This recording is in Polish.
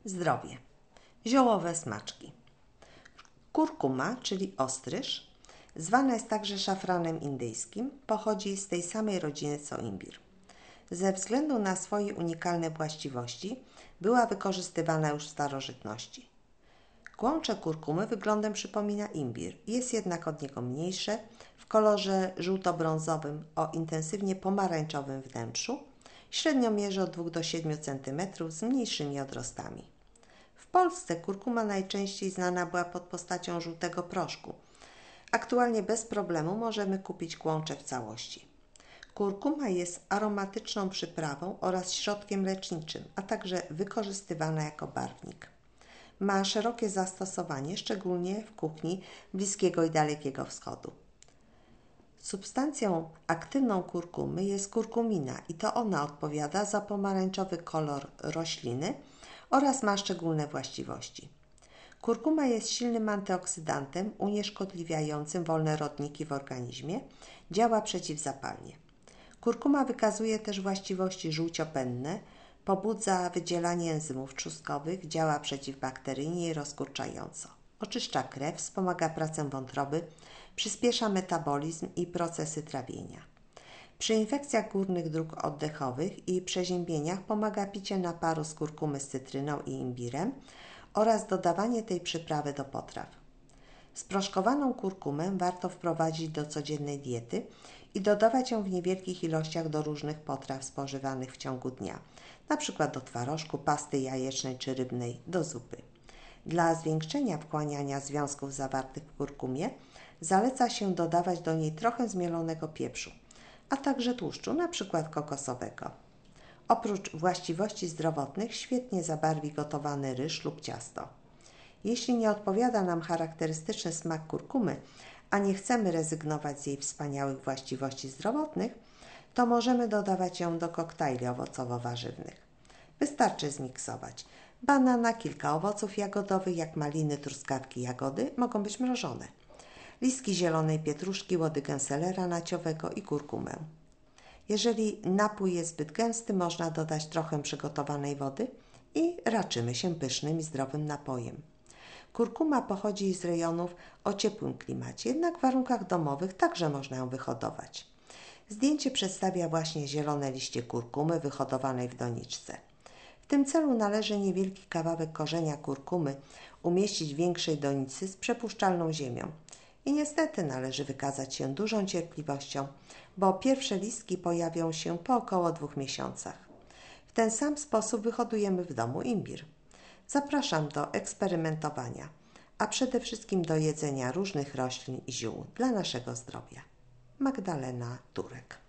Zdrowie. Ziołowe smaczki. Kurkuma, czyli ostryż, zwana jest także szafranem indyjskim, pochodzi z tej samej rodziny co imbir. Ze względu na swoje unikalne właściwości była wykorzystywana już w starożytności. Kłącze kurkumy wyglądem przypomina imbir, jest jednak od niego mniejsze, w kolorze żółto-brązowym o intensywnie pomarańczowym wnętrzu, średnio mierzy od 2 do 7 cm z mniejszymi odrostami. W Polsce kurkuma najczęściej znana była pod postacią żółtego proszku. Aktualnie bez problemu możemy kupić kłącze w całości. Kurkuma jest aromatyczną przyprawą oraz środkiem leczniczym, a także wykorzystywana jako barwnik. Ma szerokie zastosowanie, szczególnie w kuchni Bliskiego i Dalekiego Wschodu. Substancją aktywną kurkumy jest kurkumina i to ona odpowiada za pomarańczowy kolor rośliny oraz ma szczególne właściwości. Kurkuma jest silnym antyoksydantem unieszkodliwiającym wolne rodniki w organizmie, działa przeciwzapalnie. Kurkuma wykazuje też właściwości żółciopenne, pobudza wydzielanie enzymów trzustkowych, działa przeciwbakteryjnie i rozkurczająco. Oczyszcza krew, wspomaga pracę wątroby, przyspiesza metabolizm i procesy trawienia. Przy infekcjach górnych dróg oddechowych i przeziębieniach pomaga picie naparu z kurkumy z cytryną i imbirem oraz dodawanie tej przyprawy do potraw. Sproszkowaną kurkumę warto wprowadzić do codziennej diety i dodawać ją w niewielkich ilościach do różnych potraw spożywanych w ciągu dnia, np. do twarożku, pasty jajecznej czy rybnej, do zupy. Dla zwiększenia wchłaniania związków zawartych w kurkumie zaleca się dodawać do niej trochę zmielonego pieprzu, a także tłuszczu, np. kokosowego. Oprócz właściwości zdrowotnych świetnie zabarwi gotowany ryż lub ciasto. Jeśli nie odpowiada nam charakterystyczny smak kurkumy, a nie chcemy rezygnować z jej wspaniałych właściwości zdrowotnych, to możemy dodawać ją do koktajli owocowo-warzywnych. Wystarczy zmiksować. Banana, kilka owoców jagodowych jak maliny, truskawki, jagody mogą być mrożone. Listki zielonej pietruszki, łody gęselera naciowego i kurkumę. Jeżeli napój jest zbyt gęsty, można dodać trochę przygotowanej wody i raczymy się pysznym i zdrowym napojem. Kurkuma pochodzi z rejonów o ciepłym klimacie, jednak w warunkach domowych także można ją wyhodować. Zdjęcie przedstawia właśnie zielone liście kurkumy wyhodowanej w doniczce. W tym celu należy niewielki kawałek korzenia kurkumy umieścić w większej donicy z przepuszczalną ziemią. I niestety należy wykazać się dużą cierpliwością, bo pierwsze listki pojawią się po około 2 miesiącach. W ten sam sposób wyhodujemy w domu imbir. Zapraszam do eksperymentowania, a przede wszystkim do jedzenia różnych roślin i ziół dla naszego zdrowia. Magdalena Turek.